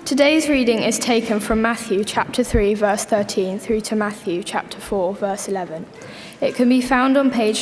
Today's reading is taken from Matthew chapter 3 verse 13 through to Matthew chapter 4 verse 11. It can be found on page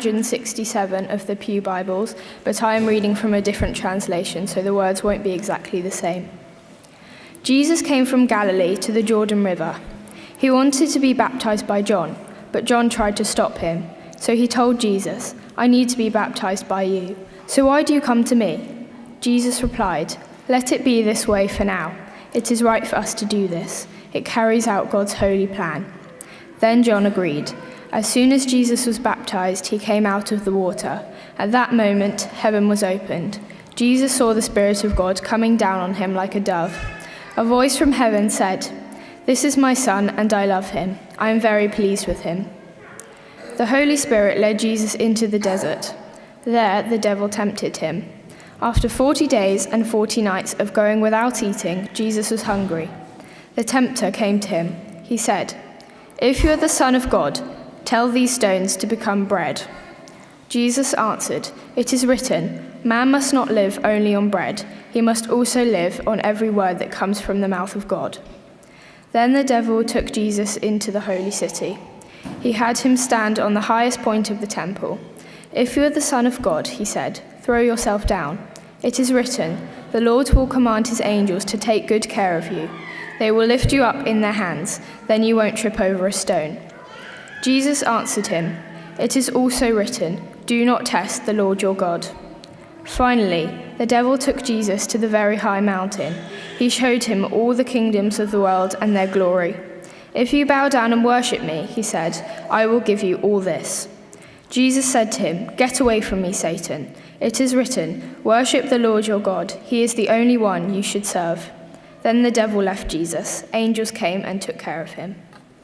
967 of the Pew Bibles, but I am reading from a different translation, so the words won't be exactly the same. Jesus came from Galilee to the Jordan River. He wanted to be baptized by John, but John tried to stop him. So he told Jesus, "I need to be baptized by you. So why do you come to me?" Jesus replied, "Let it be this way for now. It is right for us to do this. It carries out God's holy plan." Then John agreed. As soon as Jesus was baptized, he came out of the water. At that moment, heaven was opened. Jesus saw the Spirit of God coming down on him like a dove. A voice from heaven said, "This is my Son, and I love him. I am very pleased with him." The Holy Spirit led Jesus into the desert. There, the devil tempted him. After 40 days and 40 nights of going without eating, Jesus was hungry. The tempter came to him. He said, "If you are the Son of God, tell these stones to become bread." Jesus answered, "It is written, man must not live only on bread. He must also live on every word that comes from the mouth of God." Then the devil took Jesus into the holy city. He had him stand on the highest point of the temple. "If you are the Son of God," he said, "throw yourself down. It is written, the Lord will command his angels to take good care of you. They will lift you up in their hands, then you won't trip over a stone." Jesus answered him, "It is also written, do not test the Lord your God." Finally, the devil took Jesus to the very high mountain. He showed him all the kingdoms of the world and their glory. "If you bow down and worship me," he said, "I will give you all this." Jesus said to him, "Get away from me, Satan. It is written, worship the Lord your God. He is the only one you should serve." Then the devil left Jesus. Angels came and took care of him.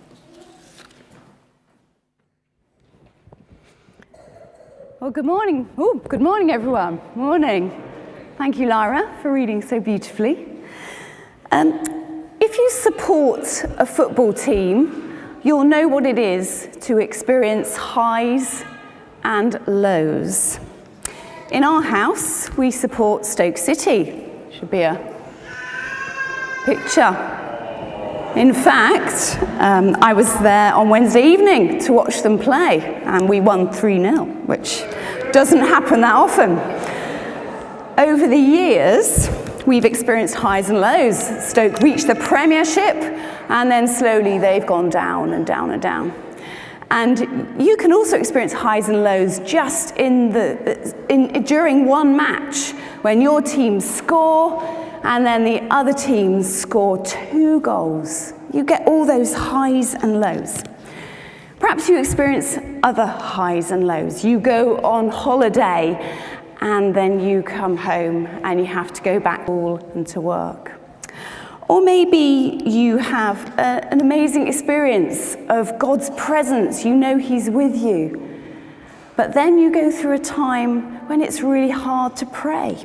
Well, good morning. Good morning, everyone. Morning. Thank you, Lyra, for reading so beautifully. If you support a football team, you'll know what it is to experience highs and lows. In our house, we support Stoke City. Should be a picture. In fact, I was there on Wednesday evening to watch them play, and we won 3-0, which doesn't happen that often. Over the years, we've experienced highs and lows. Stoke reached the Premiership, and then slowly they've gone down and down and down. And you can also experience highs and lows just during one match, when your team score and then the other teams score 2 goals. You get all those highs and lows. Perhaps you experience other highs and lows. You go on holiday and then you come home and you have to go back and to work. Or maybe you have an amazing experience of God's presence. You know he's with you. But then you go through a time when it's really hard to pray.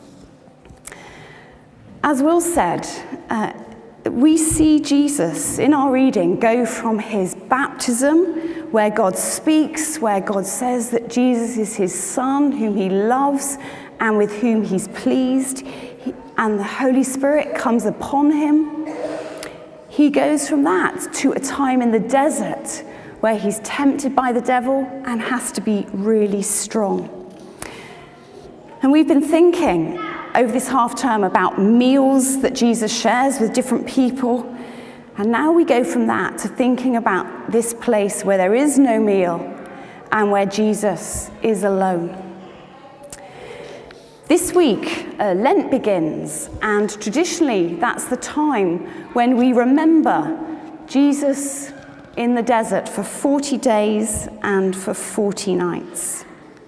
As Will said, we see Jesus in our reading go from his baptism, where God speaks, where God says that Jesus is his Son, whom he loves and with whom he's pleased, and the Holy Spirit comes upon him. He goes from that to a time in the desert where he's tempted by the devil and has to be really strong. And we've been thinking over this half term about meals that Jesus shares with different people. And now we go from that to thinking about this place where there is no meal and where Jesus is alone. This week, Lent begins, and traditionally that's the time when we remember Jesus in the desert for 40 days and for 40 nights.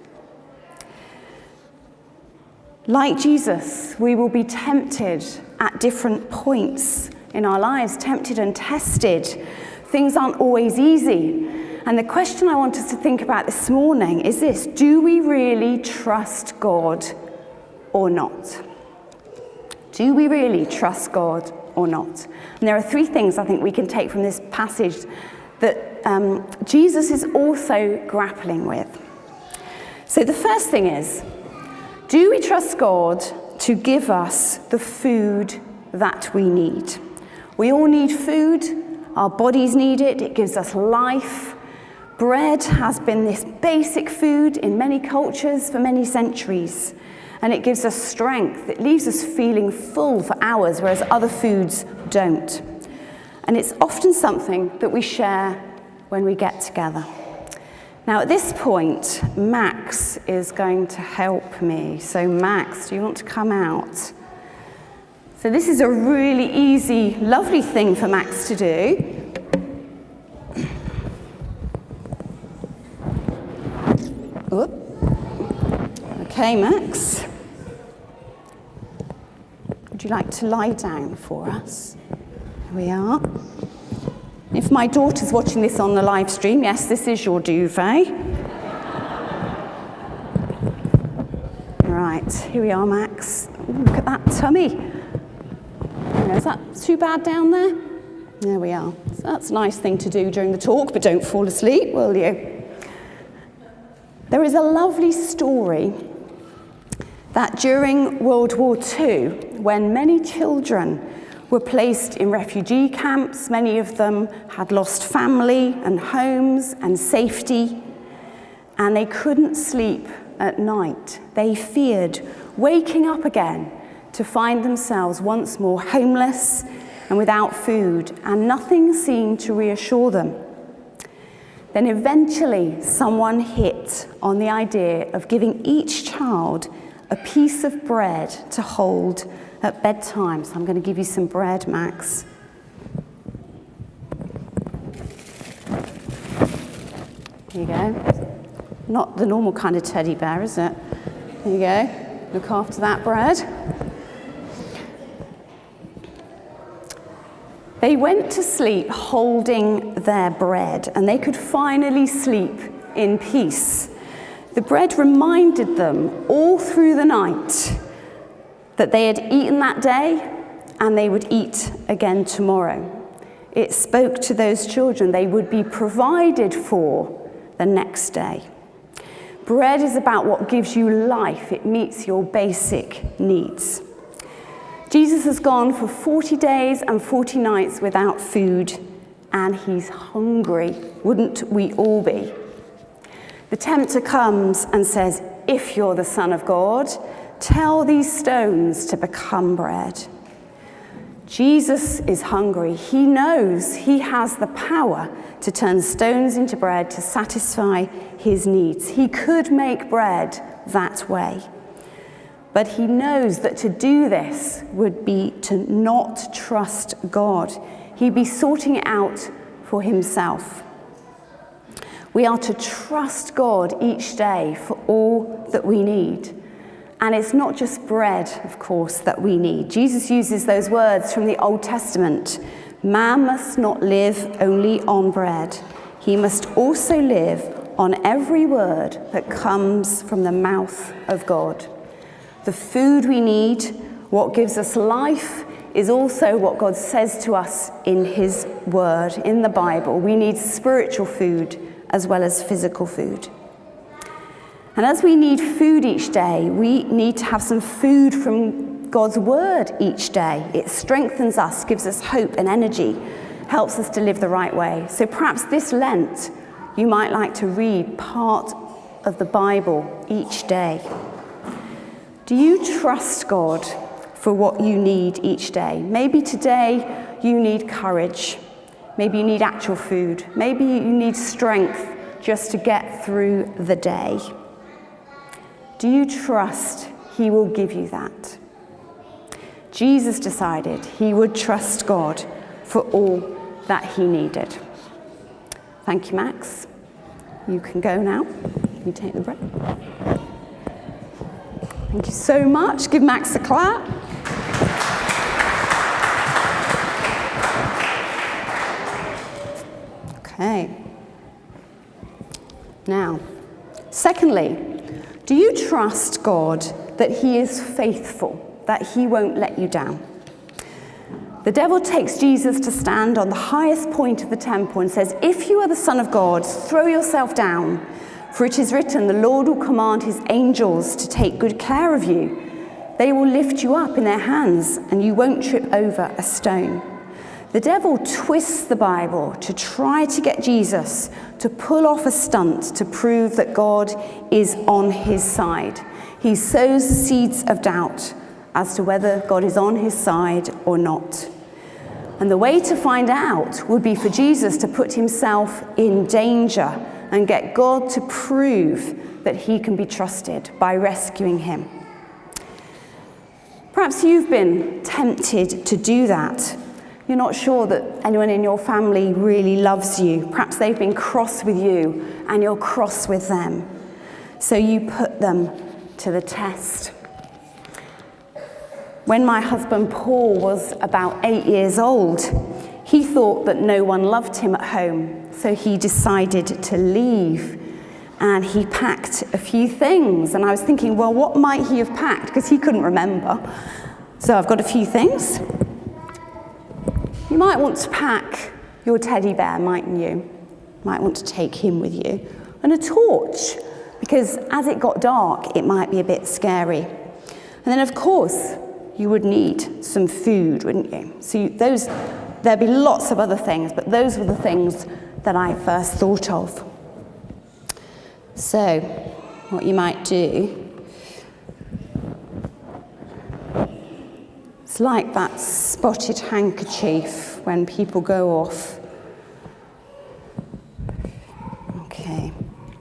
Like Jesus, we will be tempted at different points in our lives, tempted and tested. Things aren't always easy. And the question I want us to think about this morning is this: do we really trust God or not? Do we really trust God or not? And there are 3 things I think we can take from this passage that Jesus is also grappling with. So the first thing is, do we trust God to give us the food that we need. We all need food. Our bodies need it. It gives us life. Bread has been this basic food in many cultures for many centuries, and it gives us strength. It leaves us feeling full for hours, whereas other foods don't. And it's often something that we share when we get together. Now, at this point, Max is going to help me. So, Max, do you want to come out? So this is a really easy, lovely thing for Max to do. Oop. Okay, Max. Would you like to lie down for us? Here we are. If my daughter's watching this on the live stream, yes, this is your duvet. Right, here we are, Max. Ooh, look at that tummy. Is that too bad down there? There we are. So that's a nice thing to do during the talk, but don't fall asleep, will you? There is a lovely story that during World War II, when many children were placed in refugee camps, many of them had lost family and homes and safety, and they couldn't sleep at night. They feared waking up again to find themselves once more homeless and without food, and nothing seemed to reassure them. Then eventually someone hit on the idea of giving each child a piece of bread to hold at bedtime. So I'm going to give you some bread, Max. Here you go. Not the normal kind of teddy bear, is it? There you go. Look after that bread. They went to sleep holding their bread, and they could finally sleep in peace. The bread reminded them all through the night that they had eaten that day and they would eat again tomorrow. It spoke to those children they would be provided for the next day. Bread is about what gives you life. It meets your basic needs. Jesus has gone for 40 days and 40 nights without food, and he's hungry. Wouldn't we all be? The tempter comes and says, "If you're the Son of God, tell these stones to become bread." Jesus is hungry. He knows he has the power to turn stones into bread to satisfy his needs. He could make bread that way. But he knows that to do this would be to not trust God. He'd be sorting it out for himself. We are to trust God each day for all that we need. And it's not just bread, of course, that we need. Jesus uses those words from the Old Testament. Man must not live only on bread. He must also live on every word that comes from the mouth of God. The food we need, what gives us life, is also what God says to us in his word, in the Bible. We need spiritual food as well as physical food. And as we need food each day, we need to have some food from God's word each day. It strengthens us, gives us hope and energy, helps us to live the right way. So perhaps this Lent, you might like to read part of the Bible each day. Do you trust God for what you need each day? Maybe today you need courage. Maybe you need actual food. Maybe you need strength just to get through the day. Do you trust he will give you that? Jesus decided he would trust God for all that he needed. Thank you, Max. You can go now. You take the bread. Thank you so much. Give Max a clap. Okay. Now, secondly, do you trust God that he is faithful, that he won't let you down? The devil takes Jesus to stand on the highest point of the temple and says, "If you are the Son of God, throw yourself down. For it is written, the Lord will command his angels to take good care of you. They will lift you up in their hands, and you won't trip over a stone. The devil twists the Bible to try to get Jesus to pull off a stunt to prove that God is on his side. He sows the seeds of doubt as to whether God is on his side or not. And the way to find out would be for Jesus to put himself in danger and get God to prove that he can be trusted by rescuing him. Perhaps you've been tempted to do that. You're not sure that anyone in your family really loves you. Perhaps they've been cross with you and you're cross with them. So you put them to the test. When my husband Paul was about 8 years old, he thought that no one loved him at home, so he decided to leave. And he packed a few things. And I was thinking, well, what might he have packed? Because he couldn't remember. So I've got a few things. You might want to pack your teddy bear, mightn't you? You might want to take him with you. And a torch, because as it got dark, it might be a bit scary. And then, of course, you would need some food, wouldn't you? So there'd be lots of other things, but those were the things that I first thought of. So, what you might do, it's like that spotted handkerchief when people go off. Okay.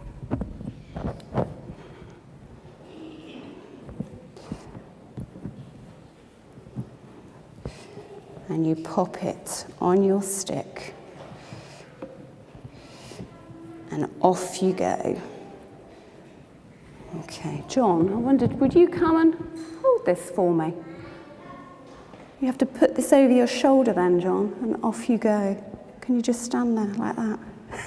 And you pop it on your stick, and off you go. Okay, John, I wondered, would you come and hold this for me? You have to put this over your shoulder then, John, and off you go. Can you just stand there like that?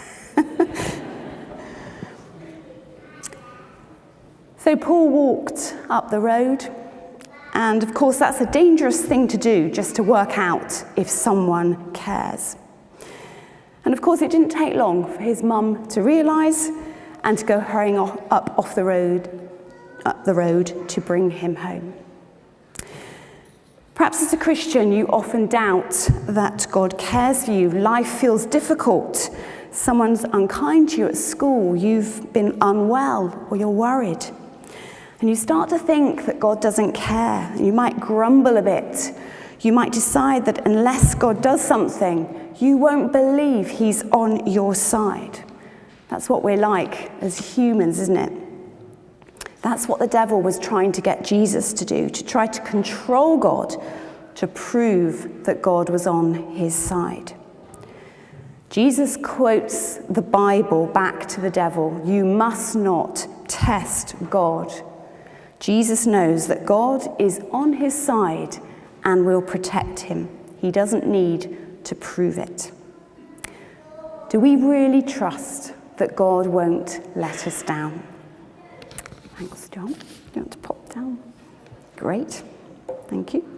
So Paul walked up the road, and of course that's a dangerous thing to do, just to work out if someone cares. And of course it didn't take long for his mum to realise and to go hurrying up the road to bring him home. Perhaps as a Christian, you often doubt that God cares for you. Life feels difficult. Someone's unkind to you at school. You've been unwell, or you're worried. And you start to think that God doesn't care. You might grumble a bit. You might decide that unless God does something, you won't believe he's on your side. That's what we're like as humans, isn't it? That's what the devil was trying to get Jesus to do, to try to control God, to prove that God was on his side. Jesus quotes the Bible back to the devil. You must not test God. Jesus knows that God is on his side and will protect him. He doesn't need to prove it. Do we really trust that God won't let us down? Thanks, John. You want to pop down? Great. Thank you.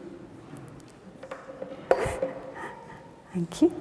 Thank you.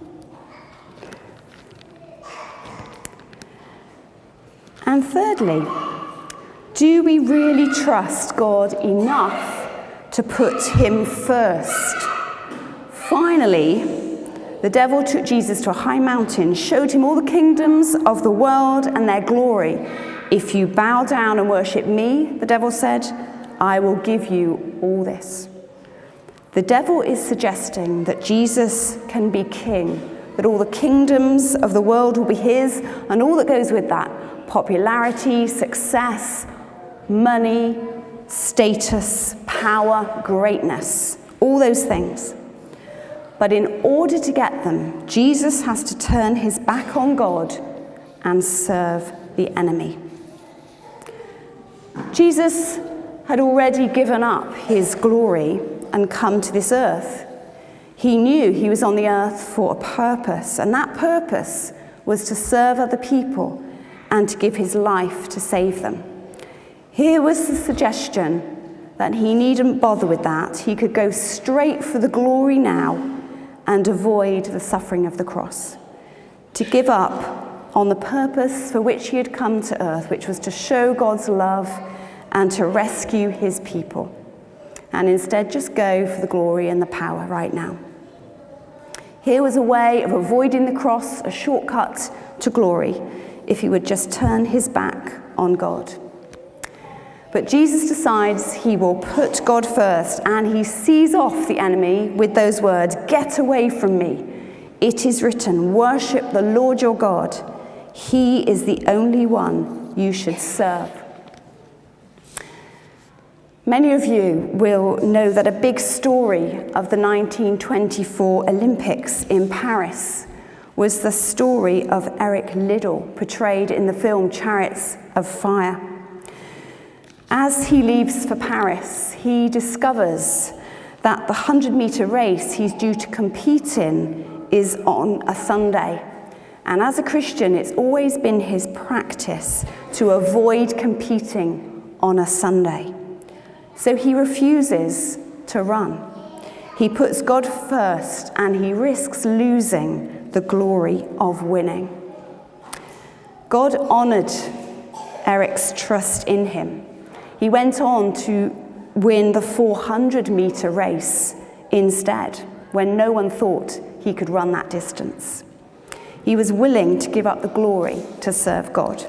And thirdly, do we really trust God enough to put him first? Finally, the devil took Jesus to a high mountain, showed him all the kingdoms of the world and their glory. If you bow down and worship me, the devil said, I will give you all this. The devil is suggesting that Jesus can be king, that all the kingdoms of the world will be his, and all that goes with that: popularity, success, money, status, power, greatness, all those things. But in order to get them, Jesus has to turn his back on God and serve the enemy. Jesus had already given up his glory and come to this earth. He knew he was on the earth for a purpose, and that purpose was to serve other people and to give his life to save them. Here was the suggestion that he needn't bother with that. He could go straight for the glory now and avoid the suffering of the cross, to give up on the purpose for which he had come to earth, which was to show God's love and to rescue his people. and instead just go for the glory and the power right now. Here was a way of avoiding the cross, a shortcut to glory, if he would just turn his back on God. But Jesus decides he will put God first, and he sees off the enemy with those words, "Get away from me. It is written, worship the Lord your God. He is the only one you should serve." Many of you will know that a big story of the 1924 Olympics in Paris was the story of Eric Liddell, portrayed in the film Chariots of Fire. As he leaves for Paris, he discovers that the 100-meter race he's due to compete in is on a Sunday. And as a Christian, it's always been his practice to avoid competing on a Sunday. So he refuses to run. He puts God first, and he risks losing the glory of winning. God honored Eric's trust in him. He went on to win the 400-meter race instead, when no one thought he could run that distance. He was willing to give up the glory to serve God.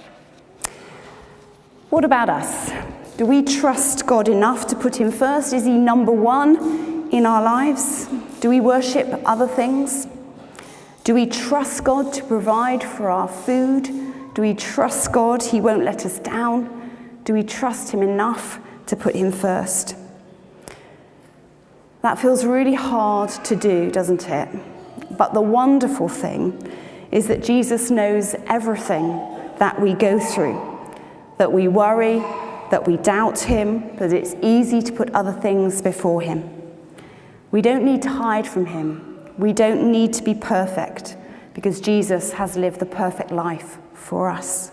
What about us? Do we trust God enough to put him first? Is he number one in our lives? Do we worship other things? Do we trust God to provide for our food? Do we trust God he won't let us down? Do we trust him enough to put him first? That feels really hard to do, doesn't it? But the wonderful thing is that Jesus knows everything that we go through, that we worry, that we doubt him, that it's easy to put other things before him. We don't need to hide from him. We don't need to be perfect, because Jesus has lived the perfect life for us.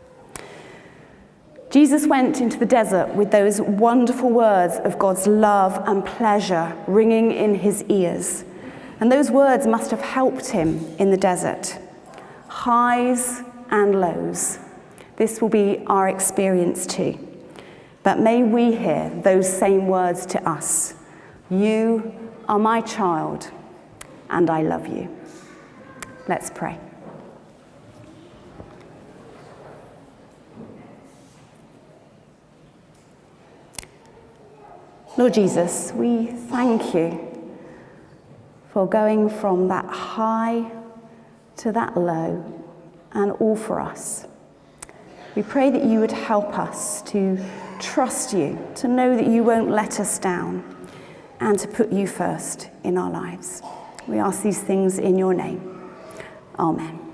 Jesus went into the desert with those wonderful words of God's love and pleasure ringing in his ears. And those words must have helped him in the desert. Highs and lows. This will be our experience too. But may we hear those same words to us. You are my child, and I love you. Let's pray. Lord Jesus, we thank you for going from that high to that low, and all for us. We pray that you would help us to trust you, to know that you won't let us down, and to put you first in our lives. We ask these things in your name. Amen.